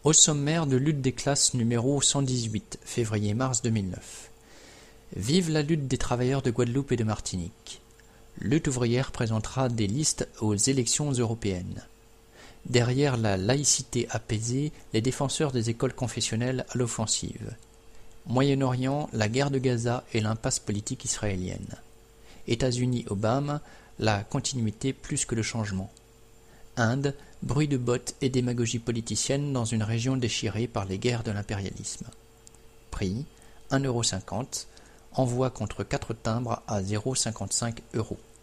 Au sommaire de Lutte des classes numéro 118, février-mars 2009. Vive la lutte des travailleurs de Guadeloupe et de Martinique. Lutte ouvrière présentera des listes aux élections européennes. Derrière la laïcité apaisée, les défenseurs des écoles confessionnelles à l'offensive. Moyen-Orient, la guerre de Gaza et l'impasse politique israélienne. États-Unis, Obama, la continuité plus que le changement. Inde, bruit de bottes et démagogie politicienne dans une région déchirée par les guerres de l'impérialisme. Prix 1,50 €, envoi contre 4 timbres à 0,55 €.